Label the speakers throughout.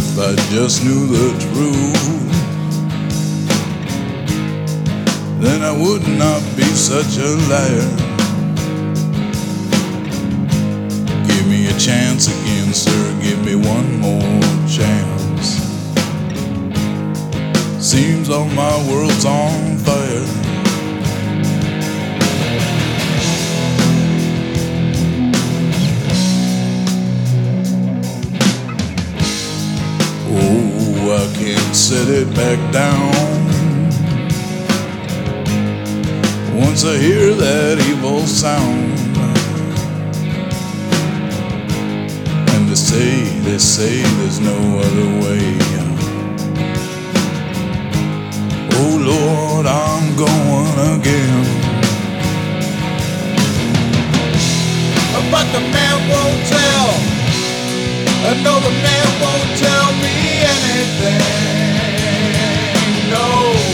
Speaker 1: if I just knew the truth, then I would not be such a liar. Give me a chance again, sir, give me one more chance. Seems all my world's on fire. Oh, I can't set it back down. Once I hear that evil sound, and they say there's no other way. Oh Lord, I'm going again. But the man won't tell. No, the man won't tell me anything. No,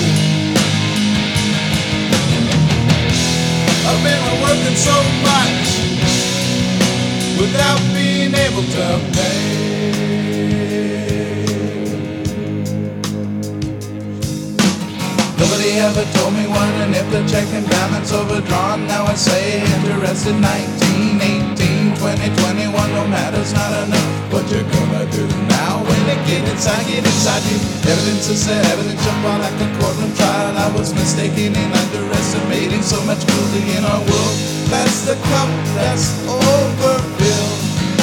Speaker 1: I've been working so much without being able to pay. Nobody ever told me what and if the checking balance overdrawn. Now I say interested 19, 18, 20, 21. No matter's not enough. What you gonna do now when they get inside you? Evidence is there, evidence jump on like a courtroom trial. I was mistaken in underestimating so much cruelty in our world. That's the cup that's overfilled.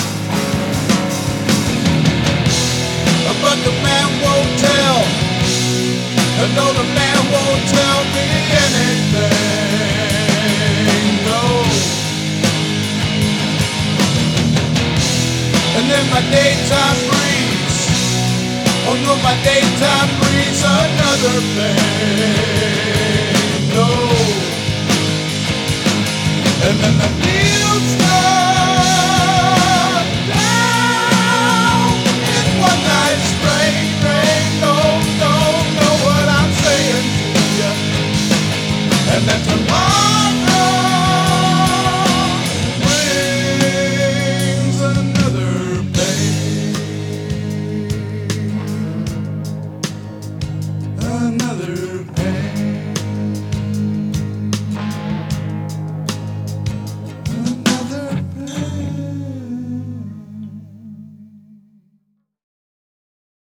Speaker 1: But the man won't tell. No, the man won't tell me anything. No. And then my daytime breeze. Oh no, my daytime breeze another thing. No. And then the needle starts.